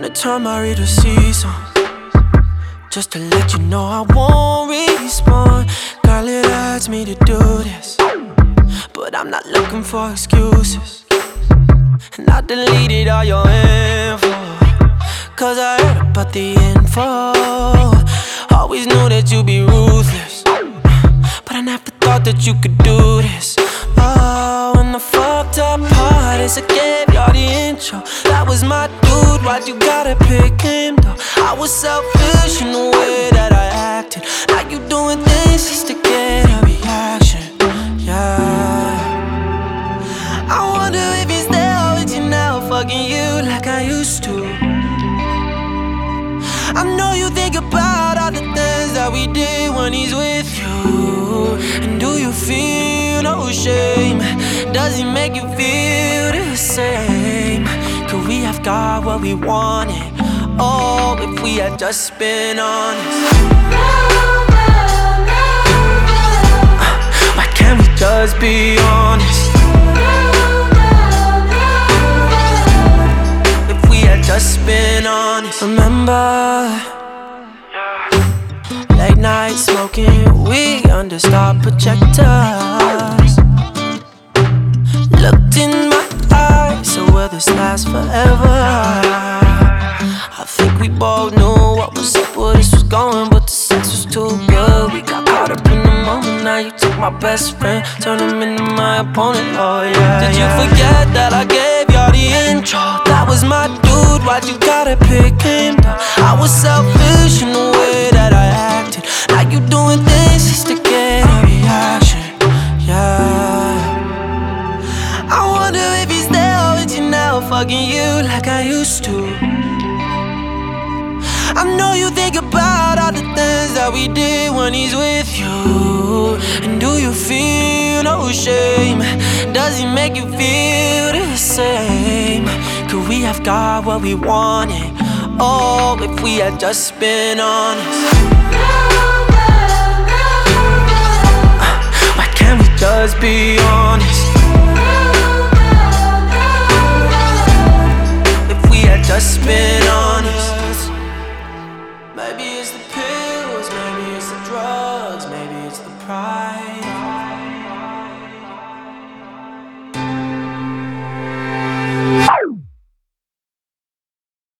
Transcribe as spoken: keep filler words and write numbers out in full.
Wanna turn my reader seasons, just to let you know I won't respond. Girl, it hurts me to do this, but I'm not looking for excuses. And I deleted all your info, cause I heard about the info. Always knew that you'd be ruthless, but I never thought that you could do this. Oh, and the fucked up part is I gave y'all the intro. That was my dude, why'd you gotta pick him though? I was selfish in the way that I acted. Now you doing things just to get a reaction, yeah. I wonder if he's there with you now, fucking you like I used to. I know you think about all the things that we did when he's with you. And do you feel no shame? Does he make you feel the same? Could we have got what we wanted? Oh, if we had just been honest. Why can't we just be honest? If we had just been honest. Remember, late night smoking weed under star projectors. Looked in my eyes, so will this last forever? I think we both knew what was up, where this was going, but the sex was too good. We got caught up in the moment, now you took my best friend, turned him into my opponent, oh yeah. Did you forget that I gave y'all the intro? That was my dude, why'd you gotta pick him though? I was selfish in the way that I acted. Now you doing things just to get a reaction, yeah. I wonder if he's there with you now, fucking you like I used to. I know you think about all the things that we did when he's with you. And do you feel no shame? Does he make you feel the same? Could we have got what we wanted? Oh, if we had just been honest. Why can't we just be honest? If we had just been honest.